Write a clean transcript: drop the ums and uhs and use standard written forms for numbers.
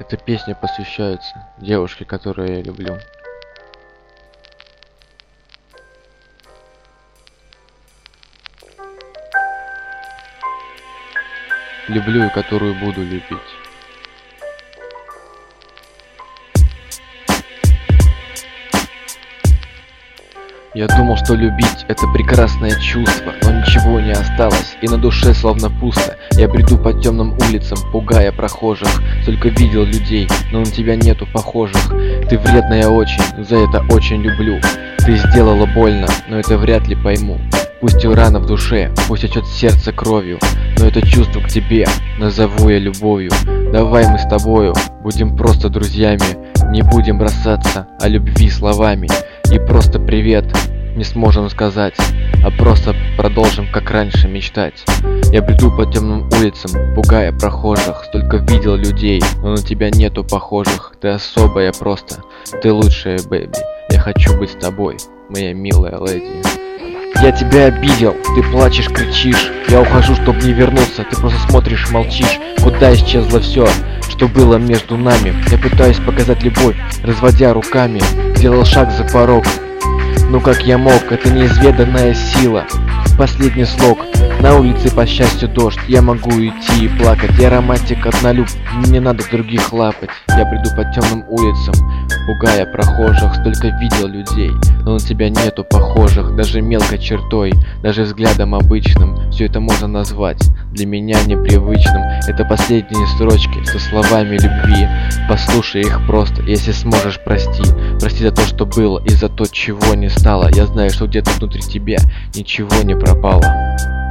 Эта песня посвящается девушке, которую я люблю. Люблю и которую буду любить. Я думал, что любить — это прекрасное чувство, но ничего не осталось, и на душе словно пусто. Я бреду по темным улицам, пугая прохожих. Только видел людей, но на тебя нету похожих. Ты вредная очень, за это очень люблю. Ты сделала больно, но это вряд ли пойму. Пусть и рана в душе, пусть течет сердце кровью, но это чувство к тебе назову я любовью. Давай мы с тобою будем просто друзьями, не будем бросаться о любви словами. И просто привет не сможем сказать, а просто продолжим как раньше мечтать. Я бреду по темным улицам, пугая прохожих. Столько видел людей, но на тебя нету похожих. Ты особая просто, ты лучшая, бэби. Я хочу быть с тобой, моя милая леди. Я тебя обидел, ты плачешь, кричишь. Я ухожу, чтобы не вернуться, ты просто смотришь, молчишь. Куда исчезло все, что было между нами? Я пытаюсь показать любовь, разводя руками. Сделал шаг за порог, ну как я мог, это неизведанная сила. Последний слог, на улице по счастью дождь. Я могу идти и плакать, я романтик однолюб, мне надо других лапать. Я приду по темным улицам, пугая прохожих. Столько видел людей, но на тебя нету похожих. Даже мелкой чертой, даже взглядом обычным. Все это можно назвать для меня непривычным. Это последние строчки со словами любви. Послушай их просто, если сможешь, прости. Прости за то, что было, и за то, чего не стало. Я знаю, что где-то внутри тебя ничего не пропало.